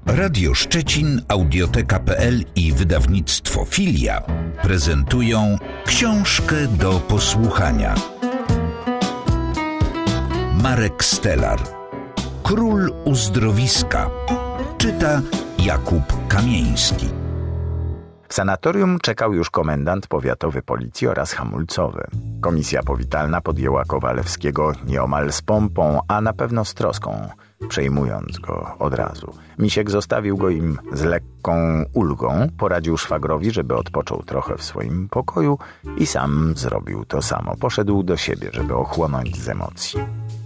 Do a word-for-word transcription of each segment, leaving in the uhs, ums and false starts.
Radio Szczecin, Audioteka kropka pe el i wydawnictwo Filia prezentują książkę do posłuchania. Marek Stelar. Król uzdrowiska. Czyta Jakub Kamieński. W sanatorium czekał już komendant powiatowy policji oraz hamulcowy. Komisja powitalna podjęła Kowalewskiego nieomal z pompą, a na pewno z troską, przejmując go od razu. Misiek zostawił go im z lekką ulgą, poradził szwagrowi, żeby odpoczął trochę w swoim pokoju i sam zrobił to samo. Poszedł do siebie, żeby ochłonąć z emocji.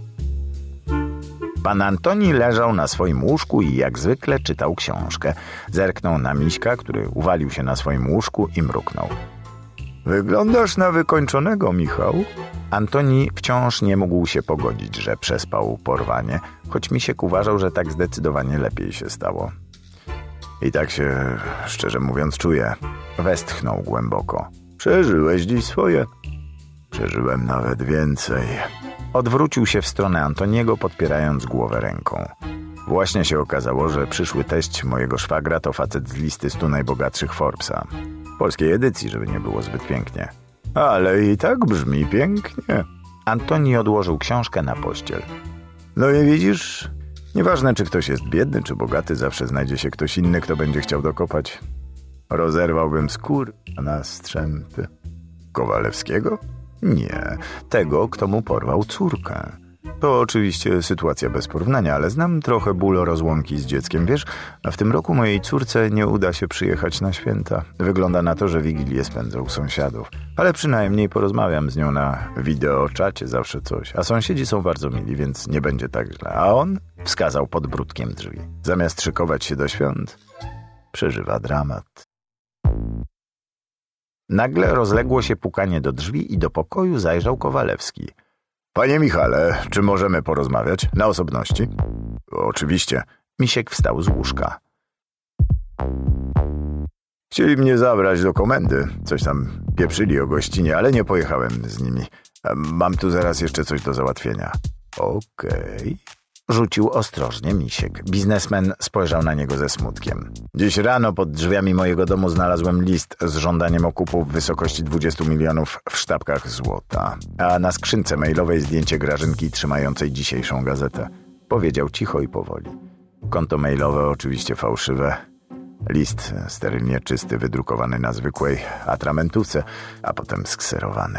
Pan Antoni leżał na swoim łóżku i jak zwykle czytał książkę. Zerknął na Miśka, który uwalił się na swoim łóżku i mruknął. Wyglądasz na wykończonego, Michał. Antoni wciąż nie mógł się pogodzić, że przespał porwanie, choć Misiek uważał, że tak zdecydowanie lepiej się stało. I tak się, szczerze mówiąc, czuję. Westchnął głęboko. Przeżyłeś dziś swoje? Przeżyłem nawet więcej. Odwrócił się w stronę Antoniego, podpierając głowę ręką. Właśnie się okazało, że przyszły teść mojego szwagra to facet z listy stu najbogatszych Forbesa. Polskiej edycji, żeby nie było zbyt pięknie. Ale i tak brzmi pięknie. Antoni odłożył książkę na pościel. No i widzisz, nieważne czy ktoś jest biedny czy bogaty, zawsze znajdzie się ktoś inny, kto będzie chciał dokopać. Rozerwałbym skór na strzępy. Kowalewskiego? Nie, tego, kto mu porwał córkę. To oczywiście sytuacja bez porównania, ale znam trochę ból rozłąki z dzieckiem. Wiesz, a w tym roku mojej córce nie uda się przyjechać na święta. Wygląda na to, że Wigilię spędzą u sąsiadów. Ale przynajmniej porozmawiam z nią na wideoczacie, zawsze coś. A sąsiedzi są bardzo mili, więc nie będzie tak źle. A on wskazał podbródkiem drzwi. Zamiast szykować się do świąt, przeżywa dramat. Nagle rozległo się pukanie do drzwi i do pokoju zajrzał Kowalewski. Panie Michale, czy możemy porozmawiać na osobności? Oczywiście. Misiek wstał z łóżka. Chcieli mnie zabrać do komendy. Coś tam pieprzyli o gościnie, ale nie pojechałem z nimi. Mam tu zaraz jeszcze coś do załatwienia. Okej. Okay. Rzucił ostrożnie Misiek. Biznesmen spojrzał na niego ze smutkiem. Dziś rano pod drzwiami mojego domu znalazłem list z żądaniem okupu w wysokości dwudziestu milionów w sztabkach złota. A na skrzynce mailowej zdjęcie Grażynki trzymającej dzisiejszą gazetę. Powiedział cicho i powoli. Konto mailowe oczywiście fałszywe. List sterylnie czysty, wydrukowany na zwykłej atramentówce, a potem skserowany.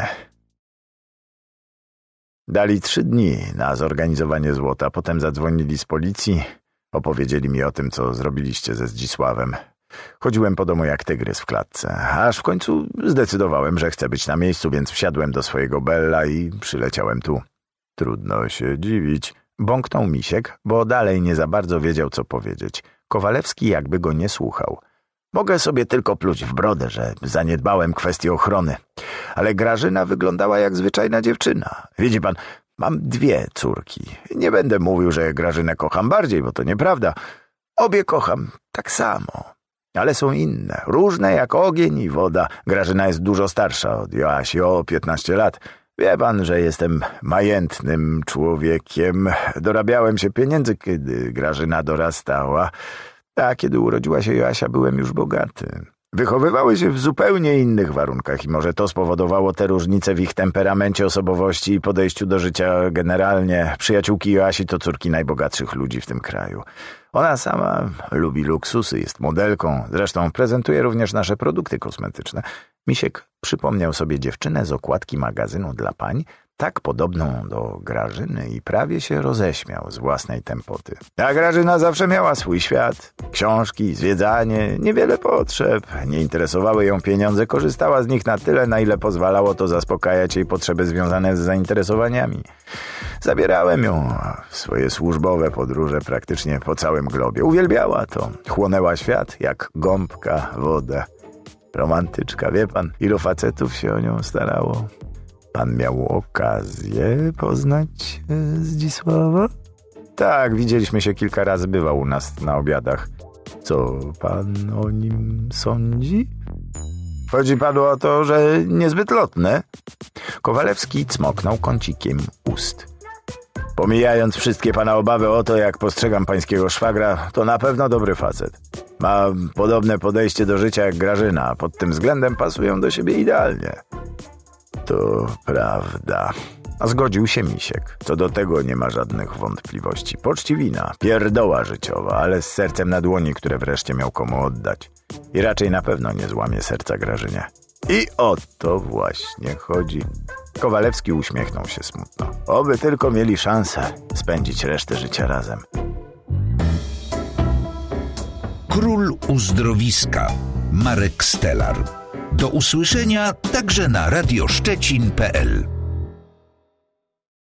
Dali trzy dni na zorganizowanie złota, potem zadzwonili z policji, opowiedzieli mi o tym, co zrobiliście ze Zdzisławem. Chodziłem po domu jak tygrys w klatce, aż w końcu zdecydowałem, że chcę być na miejscu, więc wsiadłem do swojego Bella i przyleciałem tu. Trudno się dziwić. Bąknął Misiek, bo dalej nie za bardzo wiedział, co powiedzieć. Kowalewski jakby go nie słuchał. Mogę sobie tylko pluć w brodę, że zaniedbałem kwestię ochrony. Ale Grażyna wyglądała jak zwyczajna dziewczyna. Widzi pan, mam dwie córki. Nie będę mówił, że Grażynę kocham bardziej, bo to nieprawda. Obie kocham tak samo. Ale są inne, różne jak ogień i woda. Grażyna jest dużo starsza od Joasi o piętnaście lat. Wie pan, że jestem majętnym człowiekiem. Dorabiałem się pieniędzy, kiedy Grażyna dorastała. A kiedy urodziła się Joasia, byłem już bogaty. Wychowywały się w zupełnie innych warunkach i może to spowodowało te różnice w ich temperamencie, osobowości i podejściu do życia generalnie. Przyjaciółki Joasi to córki najbogatszych ludzi w tym kraju. Ona sama lubi luksusy, jest modelką, zresztą prezentuje również nasze produkty kosmetyczne. Misiek przypomniał sobie dziewczynę z okładki magazynu dla pań, tak podobną do Grażyny i prawie się roześmiał z własnej tempoty. A Grażyna zawsze miała swój świat. Książki, zwiedzanie, niewiele potrzeb. Nie interesowały ją pieniądze, korzystała z nich na tyle, na ile pozwalało to zaspokajać jej potrzeby związane z zainteresowaniami. Zabierałem ją w swoje służbowe podróże praktycznie po całym globie. Uwielbiała to. Chłonęła świat jak gąbka wodę. Romantyczka, wie pan, ilu facetów się o nią starało? Pan miał okazję poznać Zdzisława? Tak, widzieliśmy się kilka razy, bywał u nas na obiadach. Co pan o nim sądzi? Chodzi panu o to, że niezbyt lotne? Kowalewski cmoknął kącikiem ust. Pomijając wszystkie pana obawy o to, jak postrzegam pańskiego szwagra, to na pewno dobry facet. Ma podobne podejście do życia jak Grażyna, pod tym względem pasują do siebie idealnie. To prawda. A zgodził się Misiek. Co do tego nie ma żadnych wątpliwości. Poczciwina, pierdoła życiowa, ale z sercem na dłoni, które wreszcie miał komu oddać. I raczej na pewno nie złamie serca Grażynie. I o to właśnie chodzi. Kowalewski uśmiechnął się smutno. Oby tylko mieli szansę spędzić resztę życia razem. Król uzdrowiska. Marek Stelar. Do usłyszenia także na radioszczecin kropka p l.